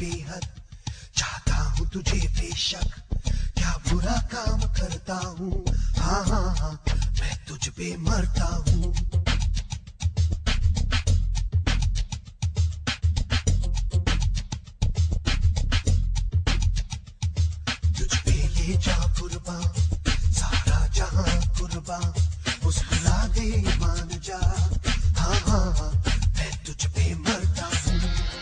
बेहद, चाहता हूँ तुझे बेशक, क्या बुरा काम करता हूँ, हाँ हाँ हाँ मैं तुझ पे मरता हूँ। तुझ पे ले जा कुर्बान, सारा जहां कुर्बान, मुस्कुरा दे मान जा, हाँ हाँ हाँ मैं तुझ पे मरता हूँ।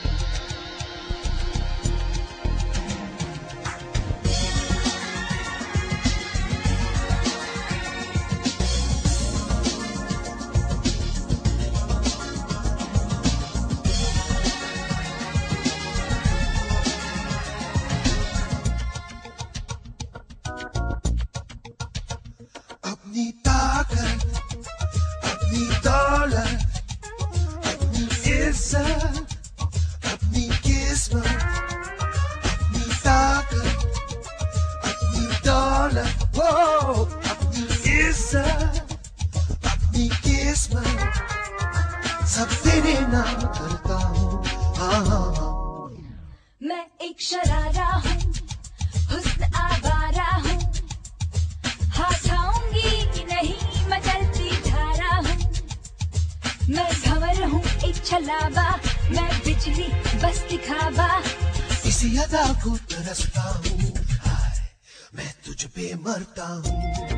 अपनी ताकत, अपनी दौलत, अपनी इज्जत, अपनी किस्मत, अपनी ताकत, अपनी दौलत, वो अपनी इज्जत, अपनी किस्मत, सब तेरे नाम करता हूँ, हाँ हाँ हाँ। मैं एक शरारा हूँ, हुस्न आवारा हूँ, हाथाऊंगी नहीं मैं चलती धारा हूँ। मैं भंवर हूँ एक छलावा, मैं बिजली बस दिखावा, इसी अदा को तरसता हूँ, हाय मैं तुझ पे मरता हूँ।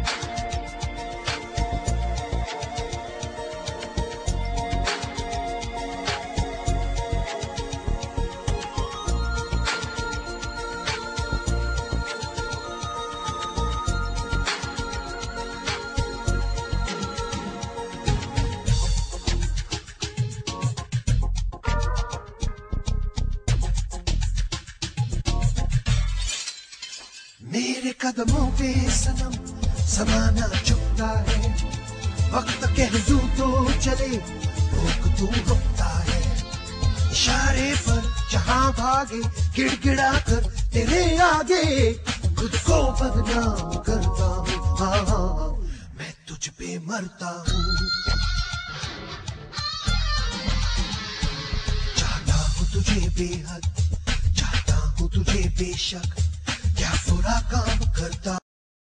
मेरे कदमों पे सनम समाना चुकता है, वक्त कह दूं तो चले रोक तू रुकता है, इशारे पर जहां भागे गिड़गिड़ा कर तेरे आगे खुद को बदनाम करता हूँ, हाँ हाँ मैं तुझ पे मरता हूँ। चाहता हूँ तुझे बेहद, चाहता हूँ तुझे बेशक, क्या बुरा काम करता